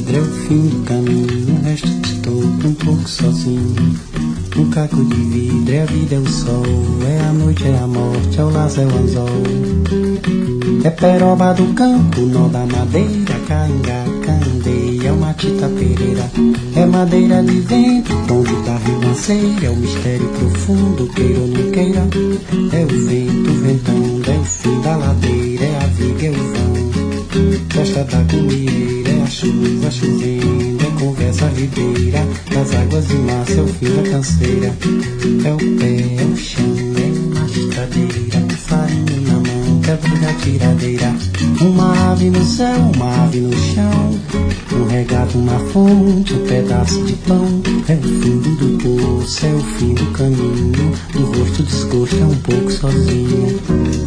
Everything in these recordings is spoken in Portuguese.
pedra é o fim do caminho, o resto estou um pouco sozinho. Um caco de vidro é a vida, é o sol, é a noite, é a morte, é o laço, é o anzol. É peroba do campo, nó da madeira, caingá, candeia, é uma tita pereira. É madeira de vento, tom de da ribanceira, é o mistério profundo, queira ou não queira. É o vento ventando, é o fim da ladeira, é a viga, é o vão. Festa da comieira, é a chuva chovendo, é conversa ribeira. Das águas de massa é o fim da canseira. É o pé, é o chão, é uma estradeira, é farinha na mão, quebra da tiradeira. Uma ave no céu, uma ave no chão, um regato, uma fonte, um pedaço de pão. É o fundo do poço, é o fim do caminho, do rosto desgosto é um pouco sozinho.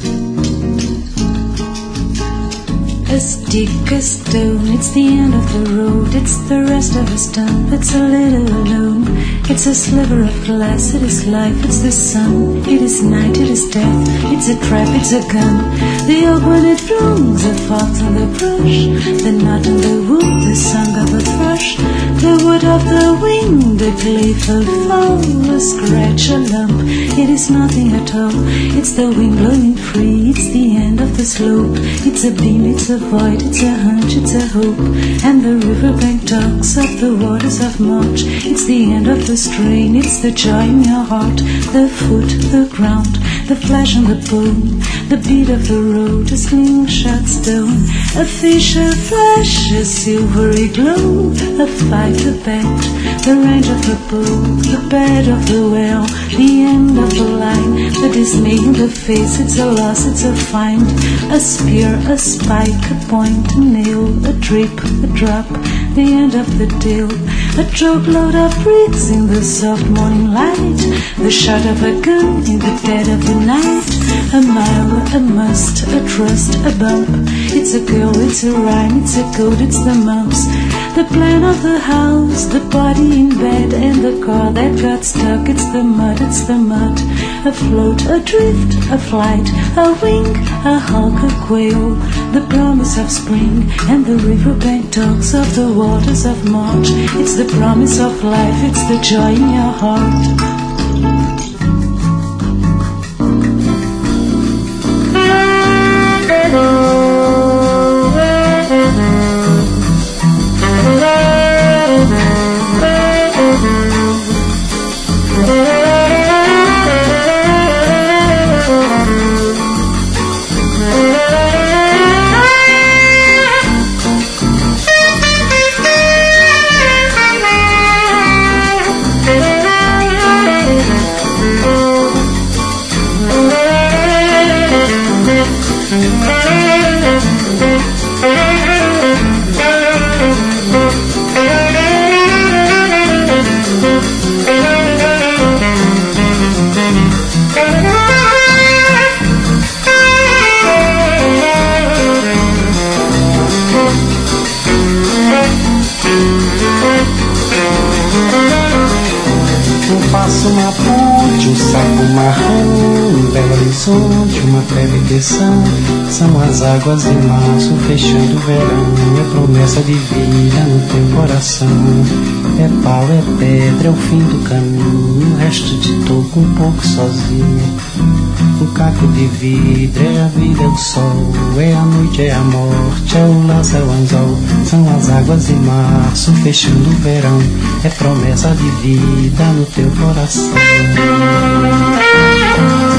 A stick, a stone, it's the end of the road. It's the rest of us done, that's a little alone. It's a sliver of glass, it is life, it's the sun. It is night, it is death, it's a trap, it's a gun. The oak when it blooms, the fox on the brush, the knot in the wood, the song of a thrush. The wood of the wing, the gleeful fall, a scratch, a lump, it is nothing at all. It's the wind blowing free, it's the end of the slope. It's a beam, it's a void, it's a hunch, it's a hope. And the riverbank talks of the waters of March. It's the end of the strain, it's the joy in your heart. The foot, the ground, the flesh and the bone, the beat of the road, a slingshot stone. A fish, a flash, a silvery glow. A fight, a bet, the range of the bow, the bed of the well, the end of the line. The dismay in the face, it's a loss, it's a find. A spear, a spike, a point, a nail, a drip, a drop, the end of the deal. A truckload of bricks in the soft morning light, the shot of a gun in the dead of the night. A mile, a must, a trust, a bump. It's a girl, it's a rhyme, it's a code, it's the mumps. The plan of the house, the body in bed, and the car that got stuck. It's the mud, it's the mud. A float, a drift, a flight, a wing, a hawk, a quail. The promise of spring, and the riverbank talks of the waters of March. It's the promise of life, it's the joy in your heart. Uma ponte, um saco marrom, um belo horizonte, uma prevenção. São as águas de março fechando o verão. É promessa de vida no teu coração. É pau, é pedra, é o fim do caminho. O resto de toco um pouco sozinho. Um caco de vidro, é a vida, é o sol. É a noite, é a morte, é o laço, é o anzol. São as águas de março fechando o verão. É promessa de vida no teu coração.